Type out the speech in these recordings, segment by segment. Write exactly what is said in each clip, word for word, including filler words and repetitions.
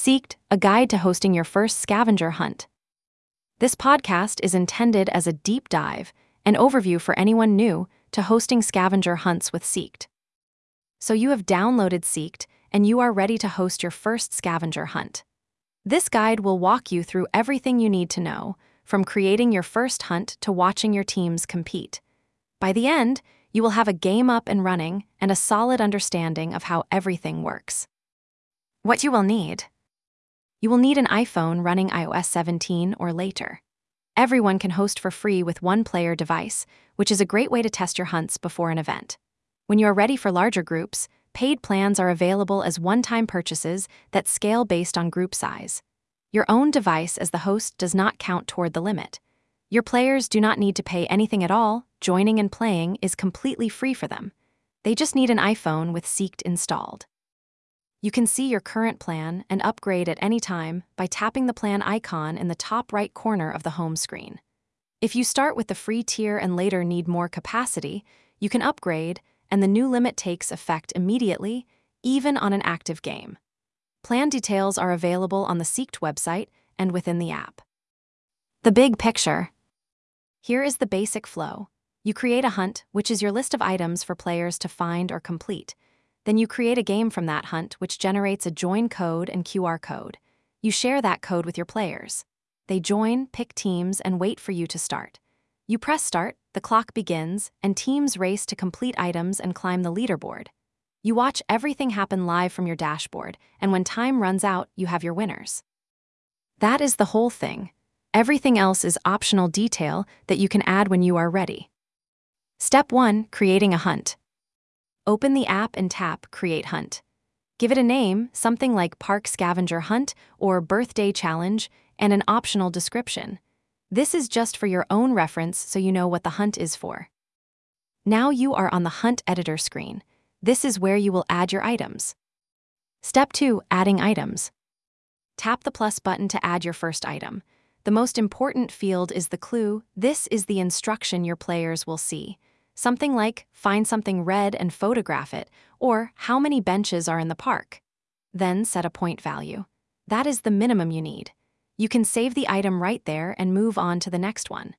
Seeked, a guide to hosting your first scavenger hunt. This podcast is intended as a deep dive and overview for anyone new to hosting scavenger hunts with Seeked. So you have downloaded Seeked and you are ready to host your first scavenger hunt. This guide will walk you through everything you need to know, from creating your first hunt to watching your teams compete. By the end, you will have a game up and running and a solid understanding of how everything works. What you will need. You will need an iPhone running i O S seventeen or later. Everyone can host for free with one player device, which is a great way to test your hunts before an event. When you are ready for larger groups, paid plans are available as one-time purchases that scale based on group size. Your own device as the host does not count toward the limit. Your players do not need to pay anything at all. Joining and playing is completely free for them. They just need an iPhone with Seeked installed. You can see your current plan and upgrade at any time by tapping the plan icon in the top right corner of the home screen. If you start with the free tier and later need more capacity, you can upgrade, and the new limit takes effect immediately, even on an active game. Plan details are available on the Seeked website and within the app. The big picture. Here is the basic flow. You create a hunt, which is your list of items for players to find or complete. Then you create a game from that hunt, which generates a join code and Q R code. You share that code with your players. They join, pick teams, and wait for you to start. You press start, the clock begins, and teams race to complete items and climb the leaderboard. You watch everything happen live from your dashboard, and when time runs out, you have your winners. That is the whole thing. Everything else is optional detail that you can add when you are ready. Step one, creating a hunt. Open the app and tap Create Hunt. Give it a name, something like Park Scavenger Hunt or Birthday Challenge, and an optional description. This is just for your own reference so you know what the hunt is for. Now you are on the Hunt Editor screen. This is where you will add your items. Step two, adding items. Tap the plus button to add your first item. The most important field is the clue. This is the instruction your players will see. Something like, find something red and photograph it, or how many benches are in the park. Then set a point value. That is the minimum you need. You can save the item right there and move on to the next one.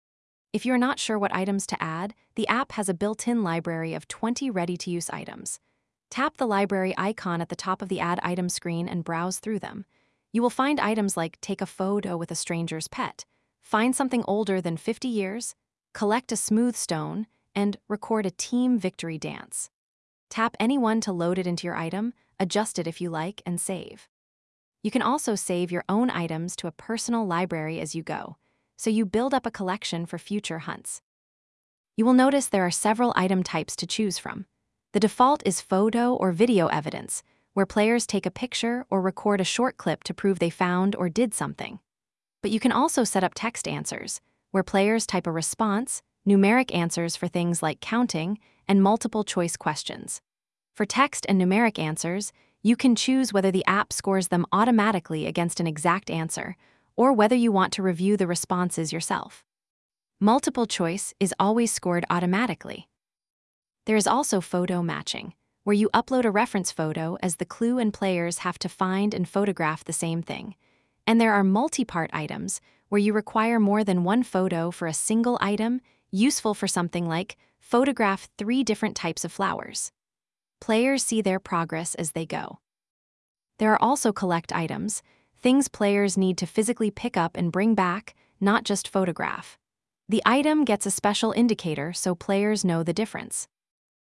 If you're not sure what items to add, the app has a built-in library of twenty ready-to-use items. Tap the library icon at the top of the Add Item screen and browse through them. You will find items like take a photo with a stranger's pet, find something older than fifty years, collect a smooth stone, and record a team victory dance. Tap any one to load it into your item, adjust it if you like, and save. You can also save your own items to a personal library as you go, so you build up a collection for future hunts. You will notice there are several item types to choose from. The default is photo or video evidence, where players take a picture or record a short clip to prove they found or did something. But you can also set up text answers, where players type a response, numeric answers for things like counting, and multiple choice questions. For text and numeric answers, you can choose whether the app scores them automatically against an exact answer, or whether you want to review the responses yourself. Multiple choice is always scored automatically. There is also photo matching, where you upload a reference photo as the clue and players have to find and photograph the same thing. And there are multi-part items, where you require more than one photo for a single item, useful for something like photograph three different types of flowers. Players see their progress as they go. There are also collect items, things players need to physically pick up and bring back, not just photograph. The item gets a special indicator so players know the difference.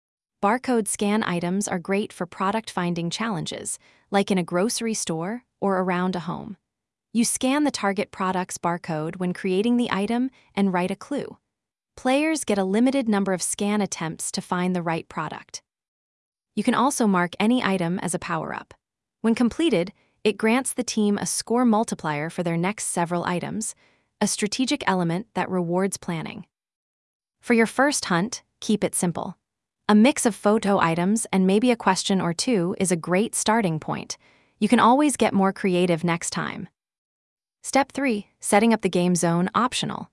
Barcode scan items are great for product finding challenges, like in a grocery store or around a home. You scan the target product's barcode when creating the item and write a clue. Players get a limited number of scan attempts to find the right product. You can also mark any item as a power-up. When completed, it grants the team a score multiplier for their next several items, a strategic element that rewards planning. For your first hunt, keep it simple. A mix of photo items and maybe a question or two is a great starting point. You can always get more creative next time. Step three, setting up the game zone optional.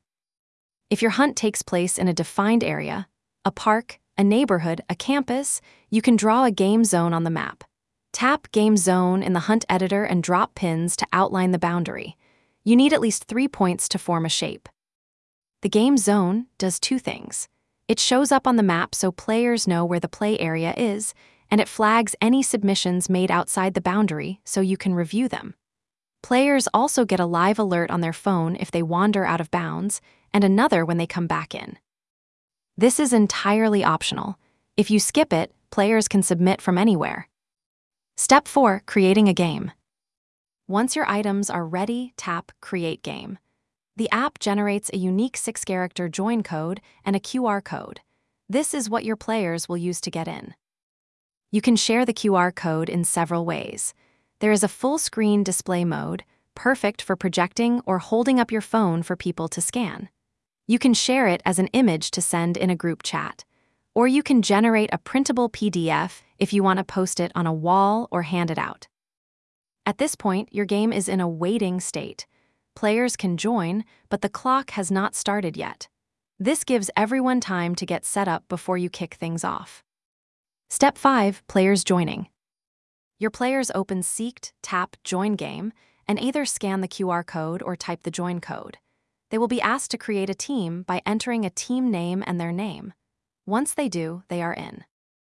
If your hunt takes place in a defined area, a park, a neighborhood, a campus, you can draw a game zone on the map. Tap Game Zone in the Hunt editor and drop pins to outline the boundary. You need at least three points to form a shape. The Game Zone does two things. It shows up on the map so players know where the play area is, and it flags any submissions made outside the boundary so you can review them. Players also get a live alert on their phone if they wander out of bounds, and another when they come back in. This is entirely optional. If you skip it, players can submit from anywhere. Step four, creating a game. Once your items are ready, tap Create Game. The app generates a unique six-character join code and a Q R code. This is what your players will use to get in. You can share the Q R code in several ways. There is a full-screen display mode, perfect for projecting or holding up your phone for people to scan. You can share it as an image to send in a group chat, or you can generate a printable P D F if you want to post it on a wall or hand it out. At this point, your game is in a waiting state. Players can join, but the clock has not started yet. This gives everyone time to get set up before you kick things off. Step five, players joining. Your players open Seeked, tap Join Game, and either scan the Q R code or type the join code. They will be asked to create a team by entering a team name and their name. Once they do, they are in.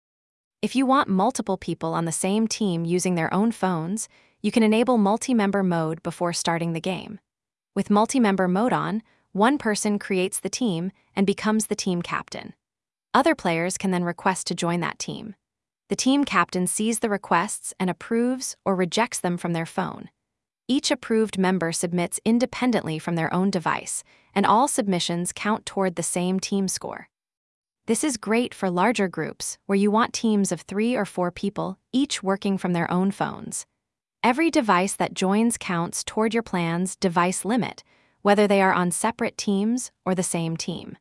If you want multiple people on the same team using their own phones, you can enable multi-member mode before starting the game. With multi-member mode on, one person creates the team and becomes the team captain. Other players can then request to join that team. The team captain sees the requests and approves or rejects them from their phone. Each approved member submits independently from their own device, and all submissions count toward the same team score. This is great for larger groups where you want teams of three or four people, each working from their own phones. Every device that joins counts toward your plan's device limit, whether they are on separate teams or the same team.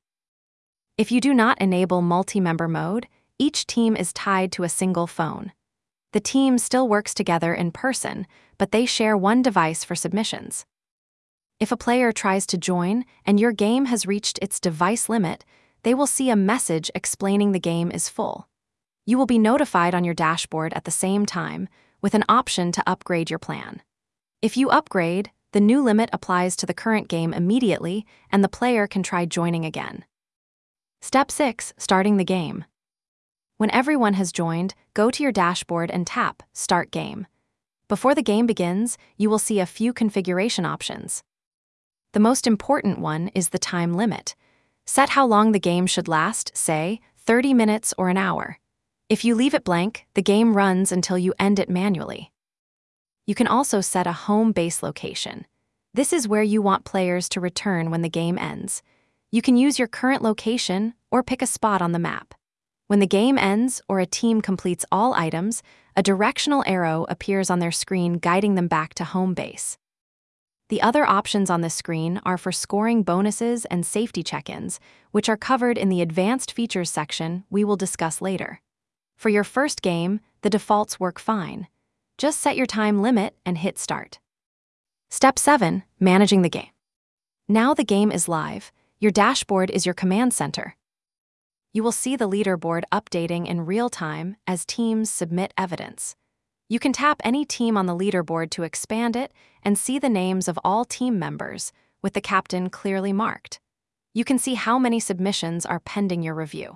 If you do not enable multi-member mode, each team is tied to a single phone. The team still works together in person, but they share one device for submissions. If a player tries to join and your game has reached its device limit, they will see a message explaining the game is full. You will be notified on your dashboard at the same time, with an option to upgrade your plan. If you upgrade, the new limit applies to the current game immediately, and the player can try joining again. Step six, starting the game. When everyone has joined, go to your dashboard and tap Start Game. Before the game begins, you will see a few configuration options. The most important one is the time limit. Set how long the game should last, say, thirty minutes or an hour. If you leave it blank, the game runs until you end it manually. You can also set a home base location. This is where you want players to return when the game ends. You can use your current location or pick a spot on the map. When the game ends or a team completes all items, a directional arrow appears on their screen guiding them back to home base. The other options on this screen are for scoring bonuses and safety check-ins, which are covered in the Advanced Features section we will discuss later. For your first game, the defaults work fine. Just set your time limit and hit Start. Step seven, managing the game. Now the game is live. Your dashboard is your command center. You will see the leaderboard updating in real time as teams submit evidence. You can tap any team on the leaderboard to expand it and see the names of all team members, with the captain clearly marked. You can see how many submissions are pending your review.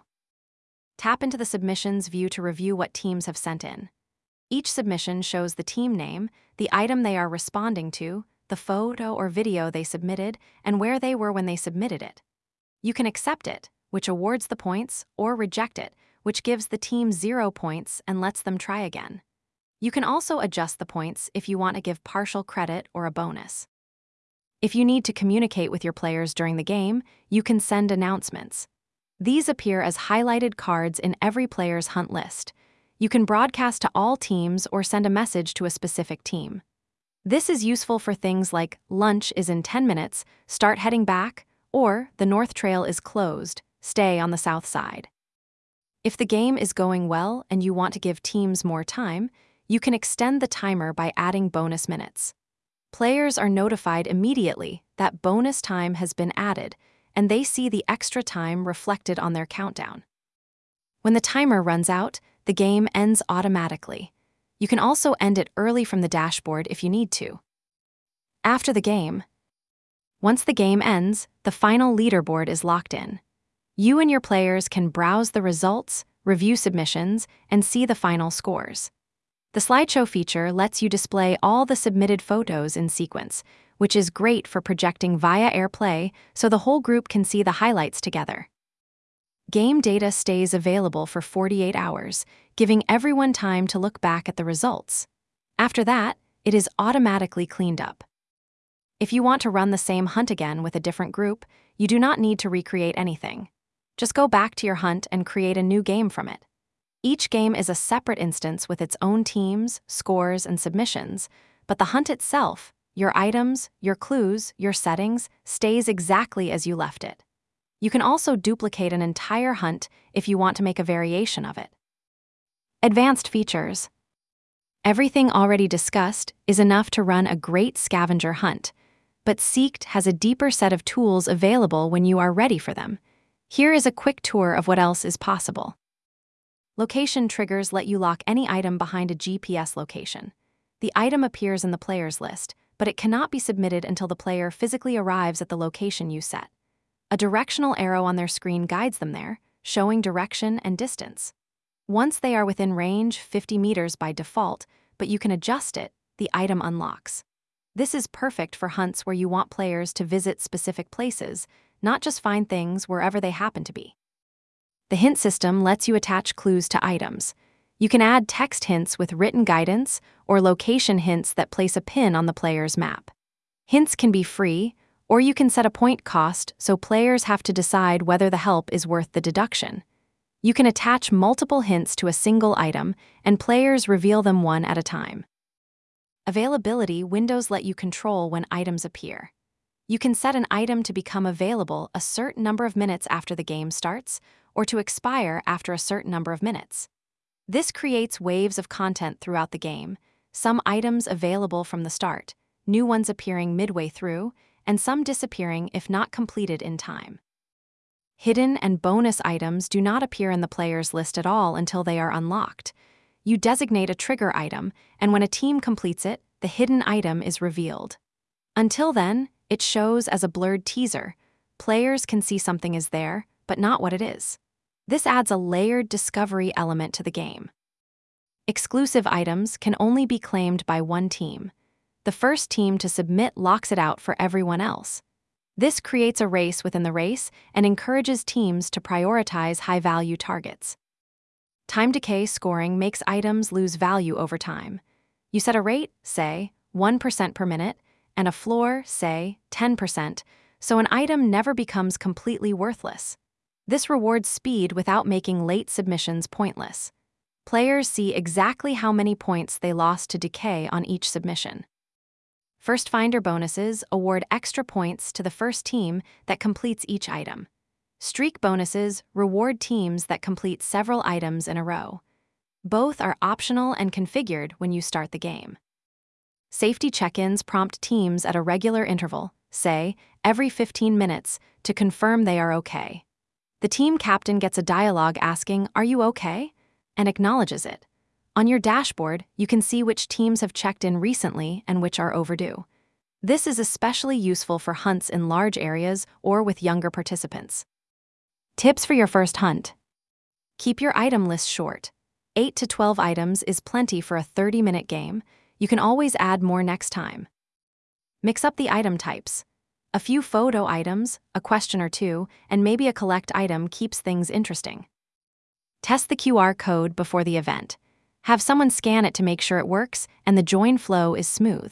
Tap into the submissions view to review what teams have sent in. Each submission shows the team name, the item they are responding to, the photo or video they submitted, and where they were when they submitted it. You can accept it, which awards the points, or reject it, which gives the team zero points and lets them try again. You can also adjust the points if you want to give partial credit or a bonus. If you need to communicate with your players during the game, you can send announcements. These appear as highlighted cards in every player's hunt list. You can broadcast to all teams or send a message to a specific team. This is useful for things like lunch is in ten minutes, start heading back, or the North Trail is closed, stay on the south side. If the game is going well and you want to give teams more time, you can extend the timer by adding bonus minutes. Players are notified immediately that bonus time has been added, and they see the extra time reflected on their countdown. When the timer runs out, the game ends automatically. You can also end it early from the dashboard if you need to. After the game. Once the game ends, the final leaderboard is locked in. You and your players can browse the results, review submissions, and see the final scores. The slideshow feature lets you display all the submitted photos in sequence, which is great for projecting via AirPlay so the whole group can see the highlights together. Game data stays available for forty-eight hours, giving everyone time to look back at the results. After that, it is automatically cleaned up. If you want to run the same hunt again with a different group, you do not need to recreate anything. Just go back to your hunt and create a new game from it. Each game is a separate instance with its own teams, scores, and submissions, but the hunt itself, your items, your clues, your settings, stays exactly as you left it. You can also duplicate an entire hunt if you want to make a variation of it. Advanced features. Everything already discussed is enough to run a great scavenger hunt, but Seeked has a deeper set of tools available when you are ready for them. Here is a quick tour of what else is possible. Location triggers let you lock any item behind a G P S location. The item appears in the player's list, but it cannot be submitted until the player physically arrives at the location you set. A directional arrow on their screen guides them there, showing direction and distance. Once they are within range, fifty meters by default, but you can adjust it, the item unlocks. This is perfect for hunts where you want players to visit specific places, not just find things wherever they happen to be. The hint system lets you attach clues to items. You can add text hints with written guidance or location hints that place a pin on the player's map. Hints can be free, or you can set a point cost so players have to decide whether the help is worth the deduction. You can attach multiple hints to a single item, and players reveal them one at a time. Availability windows let you control when items appear. You can set an item to become available a certain number of minutes after the game starts, or to expire after a certain number of minutes. This creates waves of content throughout the game, some items available from the start, new ones appearing midway through, and some disappearing if not completed in time. Hidden and bonus items do not appear in the player's list at all until they are unlocked. You designate a trigger item, and when a team completes it, the hidden item is revealed. Until then, it shows as a blurred teaser. Players can see something is there, but not what it is. This adds a layered discovery element to the game. Exclusive items can only be claimed by one team. The first team to submit locks it out for everyone else. This creates a race within the race and encourages teams to prioritize high-value targets. Time decay scoring makes items lose value over time. You set a rate, say, one percent per minute, and a floor, say, ten percent, so an item never becomes completely worthless. This rewards speed without making late submissions pointless. Players see exactly how many points they lost to decay on each submission. First Finder bonuses award extra points to the first team that completes each item. Streak bonuses reward teams that complete several items in a row. Both are optional and configured when you start the game. Safety check-ins prompt teams at a regular interval, say, every fifteen minutes, to confirm they are okay. The team captain gets a dialogue asking, "Are you okay?" and acknowledges it. On your dashboard, you can see which teams have checked in recently and which are overdue. This is especially useful for hunts in large areas or with younger participants. Tips for your first hunt. Keep your item list short. eight to twelve items is plenty for a thirty-minute game. You can always add more next time. Mix up the item types. A few photo items, a question or two, and maybe a collect item keeps things interesting. Test the Q R code before the event. Have someone scan it to make sure it works and the join flow is smooth.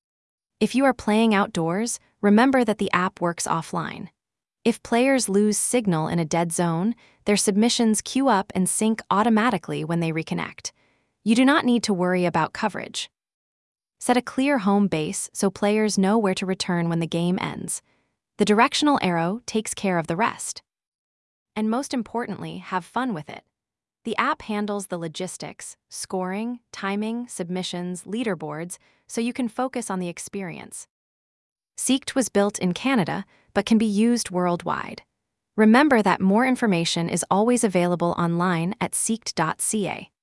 If you are playing outdoors, remember that the app works offline. If players lose signal in a dead zone, their submissions queue up and sync automatically when they reconnect. You do not need to worry about coverage. Set a clear home base so players know where to return when the game ends. The directional arrow takes care of the rest. And most importantly, have fun with it. The app handles the logistics, scoring, timing, submissions, leaderboards, so you can focus on the experience. Seeked was built in Canada, but can be used worldwide. Remember that more information is always available online at seeked dot c a.